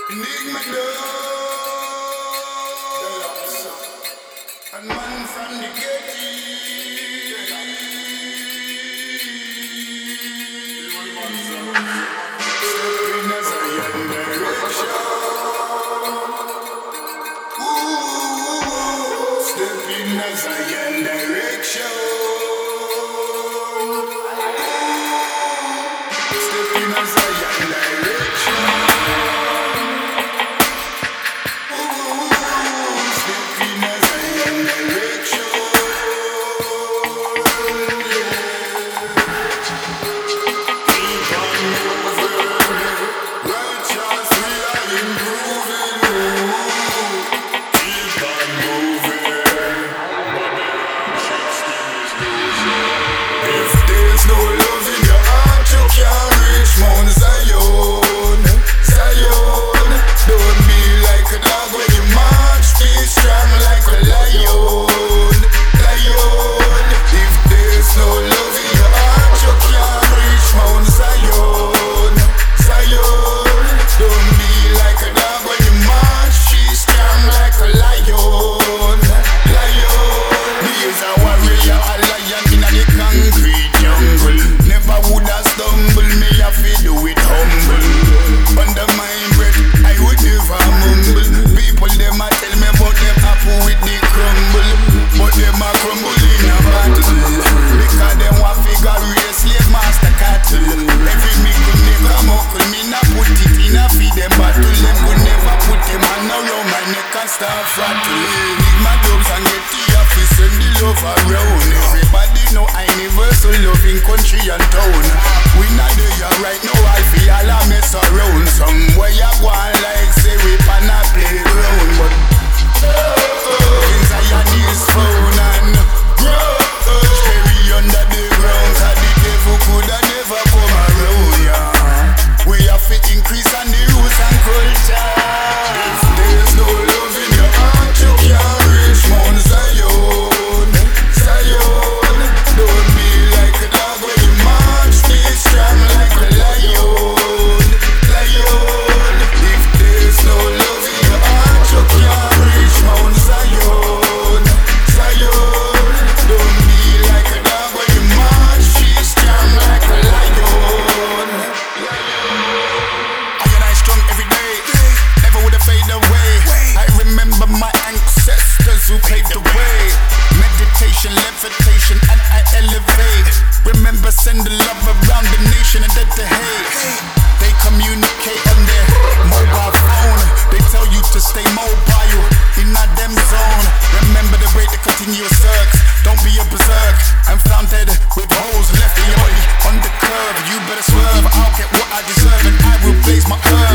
Enigma Deluxe. And man from the gate. Stepping as I am direction. Ooh, stepping as I am direction. Stepping as I am direction. Stepping as I am direction. Keep on moving. Righteous, we are improving. Keep on moving. If there's no love in your heart, you can't reach Mount Zion. Zion, don't be like a dog when you march. Be strong like a lion. Lion, if there's no love in your heart, you can't reach Mount Zion. Zion, don't be like a dog when you march. Be strong like a lion. Lion, he is a warrior, a lion in the concrete jungle. Never woulda stumble, me have to do it humble. Under my breath, I would never mumble. People them a tell me about them apple with the crumble, but them a crumble in a battle because them want figure race slave master cattle. Every me could never muckle, me na put it in a feed them battle. Them could never put them hand around my neck and start rattle. Need my dubs and get the office and the love around. Everybody know I never so loving country and town. We not there right now, I feel all I mess around. Somewhere you go on like say we pan a playground, but things I had this phone and grudge carry under the ground. Cause the devil coulda never come around, yeah. We have to increase on the rules and culture. If there's no love in your heart, you can't reach Mount Zion. Zion, don't be like a dog when you march. Be strong like a lion. Lion, if there's no love in your heart, you can't reach Mount Zion. Zion, don't be like a dog when you march. Be strong like a lion. I and I strong every day, never would have fade away. I remember my ancestors who paved the way. Meditation, levitation, and I elevate. Remember send the love around the nation and dead to hate. They communicate on their mobile phone. They tell you to stay mobile in a them zone. Remember the rate, the continuous circs. Don't be a berserk. I'm found dead with holes left in your body on the curve. You better swerve, I'll get what I deserve and I will blaze my earth.